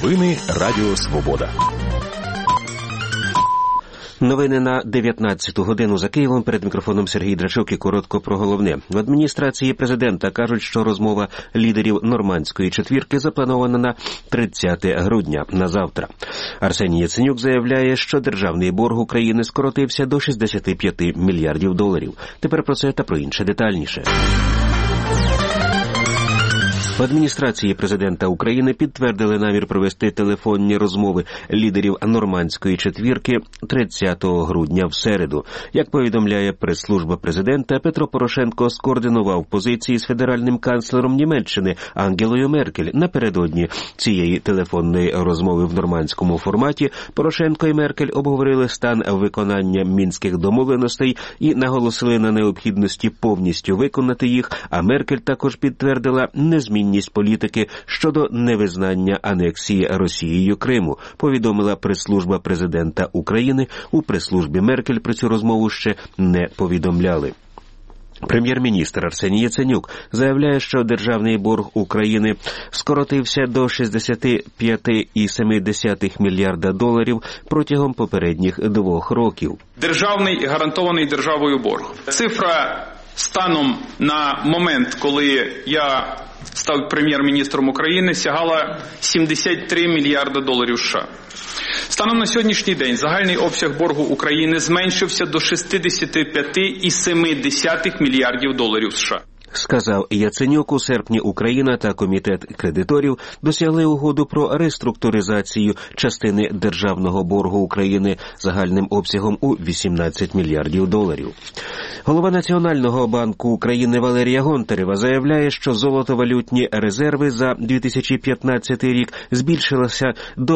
Новини Радіо Свобода. Новини на 19-ту годину за Києвом. Перед мікрофоном Сергій Драчок і коротко про головне. В адміністрації президента кажуть, що розмова лідерів Нормандської четвірки запланована на 30 грудня, на завтра. Арсеній Яценюк заявляє, що державний борг України скоротився до 65 мільярдів доларів. Тепер про це та про інше детальніше. В адміністрації президента України підтвердили намір провести телефонні розмови лідерів Нормандської четвірки 30 грудня в середу. Як повідомляє прес-служба президента, Петро Порошенко скоординував позиції з федеральним канцлером Німеччини Ангелою Меркель. Напередодні цієї телефонної розмови в нормандському форматі Порошенко і Меркель обговорили стан виконання мінських домовленостей і наголосили на необхідності повністю виконати їх, а Меркель також підтвердила незмінність політики щодо невизнання анексії Росією Криму, повідомила прес-служба президента України. У прес-службі Меркель про цю розмову ще не повідомляли. Прем'єр-міністр Арсеній Яценюк заявляє, що державний борг України скоротився до 65,7 мільярда доларів протягом попередніх 2 років. Державний гарантований державою борг. Цифра станом на момент, коли я став прем'єр-міністром України, сягала 73 мільярда доларів США. Станом на сьогоднішній день загальний обсяг боргу України зменшився до 65,7 мільярдів доларів США. Сказав Яценюк. У серпні Україна та Комітет кредиторів досягли угоду про реструктуризацію частини державного боргу України загальним обсягом у 18 мільярдів доларів. Голова Національного банку України Валерія Гонтарева заявляє, що золотовалютні резерви за 2015 рік збільшилися до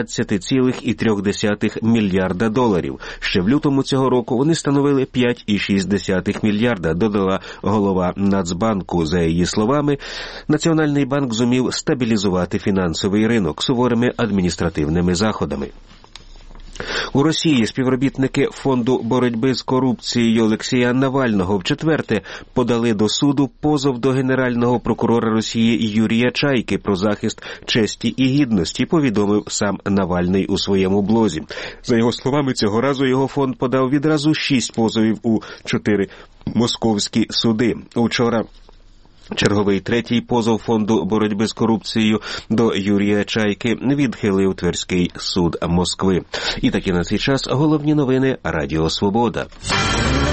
13,3 мільярда доларів. Ще в лютому цього року вони становили 5,6 мільярда, додала голова Нацбанку. За її словами, Національний банк зумів стабілізувати фінансовий ринок суворими адміністративними заходами. У Росії співробітники Фонду боротьби з корупцією Олексія Навального вчетверте подали до суду позов до генерального прокурора Росії Юрія Чайки про захист честі і гідності, повідомив сам Навальний у своєму блозі. За його словами, цього разу його фонд подав відразу 6 позовів у 4 московські суди. Учора черговий 3-й позов Фонду боротьби з корупцією до Юрія Чайки відхилив Тверський суд Москви. І такі на цей час головні новини Радіо Свобода.